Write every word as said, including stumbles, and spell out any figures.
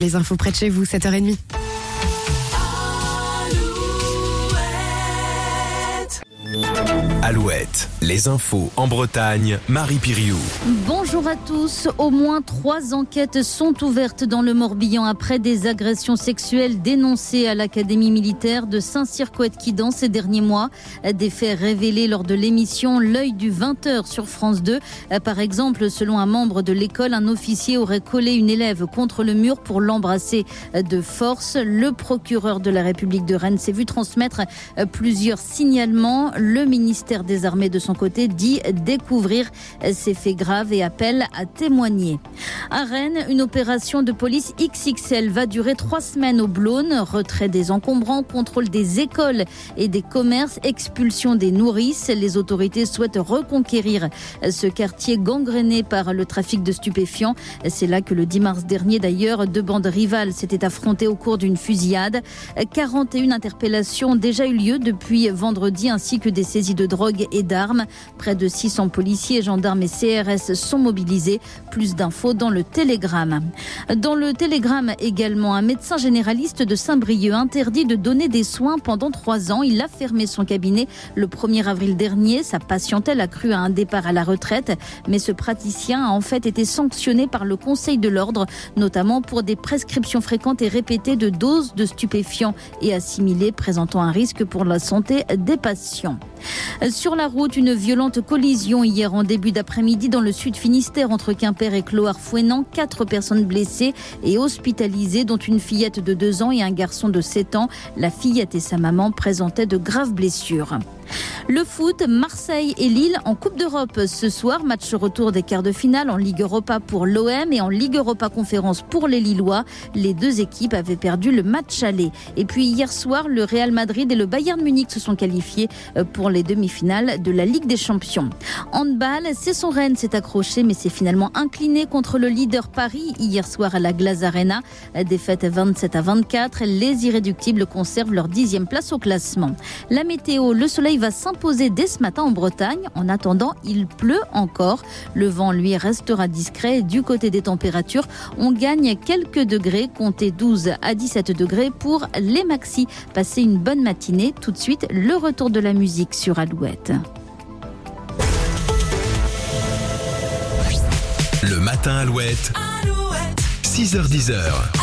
Les infos près de chez vous, sept heures trente. Alouette, les infos en Bretagne, Marie Piriou. Bonjour à tous. Au moins trois enquêtes sont ouvertes dans le Morbihan après des agressions sexuelles dénoncées à l'Académie militaire de Saint-Cyr-Coët-Quidan ces derniers mois. Des faits révélés lors de l'émission L'œil du vingt heures sur France deux. Par exemple, selon un membre de l'école, un officier aurait collé une élève contre le mur pour l'embrasser de force. Le procureur de la République de Rennes s'est vu transmettre plusieurs signalements. Le ministère des Armées, de son côté, dit découvrir ces faits graves et appelle à témoigner. À Rennes, une opération de police X X L va durer trois semaines au Blône. Retrait des encombrants, contrôle des écoles et des commerces, expulsion des nourrices. Les autorités souhaitent reconquérir ce quartier gangréné par le trafic de stupéfiants. C'est là que le dix mars dernier, d'ailleurs, deux bandes rivales s'étaient affrontées au cours d'une fusillade. quarante et une interpellations ont déjà eu lieu depuis vendredi, ainsi que des saisies de drogue et d'armes. Près de six cents policiers, gendarmes et C R S sont mobilisés. Plus d'infos dans le Télégramme. Dans le Télégramme également, un médecin généraliste de Saint-Brieuc interdit de donner des soins pendant trois ans. Il a fermé son cabinet le premier avril dernier. Sa patientèle a cru à un départ à la retraite. Mais ce praticien a en fait été sanctionné par le Conseil de l'Ordre, notamment pour des prescriptions fréquentes et répétées de doses de stupéfiants et assimilés présentant un risque pour la santé des patients. Sur la route, une violente collision hier en début d'après-midi dans le sud Finistère entre Quimper et Clohars-Fouesnant. Quatre personnes blessées et hospitalisées, dont une fillette de deux ans et un garçon de sept ans. La fillette et sa maman présentaient de graves blessures. Le foot, Marseille et Lille en Coupe d'Europe ce soir. Match retour des quarts de finale en Ligue Europa pour l'O M et en Ligue Europa Conférence pour les Lillois. Les deux équipes avaient perdu le match aller. Et puis hier soir, le Real Madrid et le Bayern Munich se sont qualifiés pour les demi-finales de la Ligue des Champions. Handball, c'est son Rennes s'est accroché mais s'est finalement incliné contre le leader Paris hier soir à la Glace Arena. Défaite vingt-sept à vingt-quatre. Les Irréductibles conservent leur dixième place au classement. La météo, le soleil va s'imposer dès ce matin en Bretagne. En attendant, il pleut encore. Le vent, lui, restera discret. Du côté des températures, on gagne quelques degrés. Comptez douze à dix-sept degrés pour les maxis. Passez une bonne matinée. Tout de suite, le retour de la musique sur Alouette. Le matin Alouette, Alouette. six heures dix.